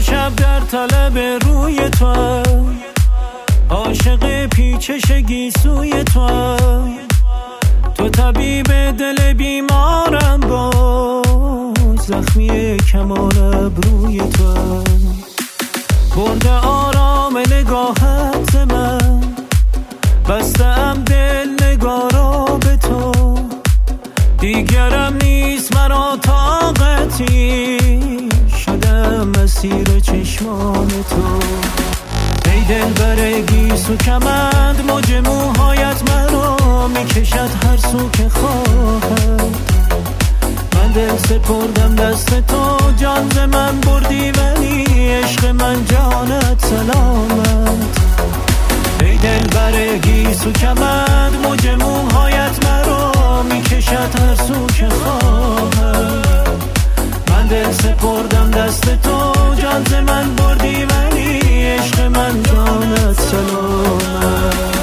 شب در طلب روی تو، عاشق پیچش گیسوی تو، تو طبیب دل بیمارم با زخمی کمان ابروی تو. برده آرام نگاهت ز من، بستم دل نگارا به تو، دیگرم نیست مرا طاقتی، شدم مسیر چشمان تو. ای دل برگیسو کمند، موج موهایت مرا میکشد هر سو که خواهد. من دل سپردم دست تو، جان ز من بردی ولی عشق من جانت سلامت. ای دل برگیسو کمند، موج موهایت مرا میکشد هر سو که خواهد. من دل سپردم دست تو، جان ز من بردی ولی عشق من جانت سلامت.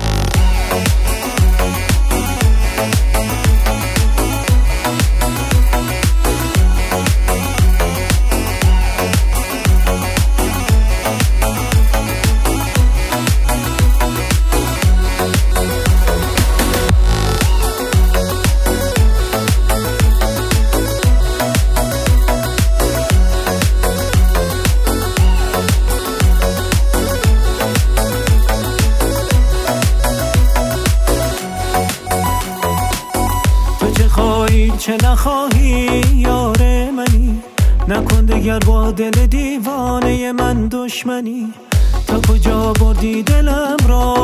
چه نخواهی یار منی، نکن دگر با دل دیوانه من دشمنی. تا کجا بردی دلم را،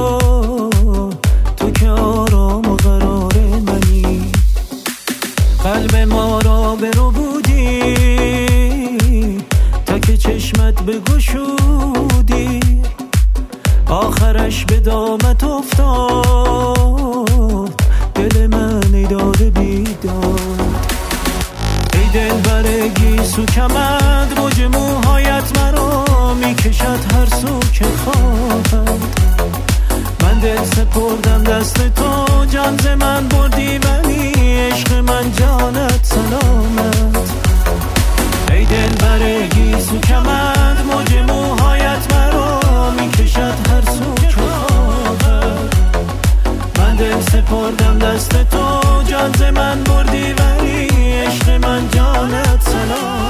تو که آرام و قرار منی. قلب ما را برو بودی، تا که چشمت بگشودی، آخرش به دامت افتاد دل من ای داده بیداد. ای دل برگیسو کمند، موج موهایت مرا میکشد هر سو که خواهد. من دل سپردم دست تو، جان ز من بردی ولی عشق من جانت سلامت. ای دل برگیسو کمند، موج موهایت مرا میکشد هر سو که خواهد. من دل سپردم دست تو، جان ز من بردی ولی عشق من جانت سلام.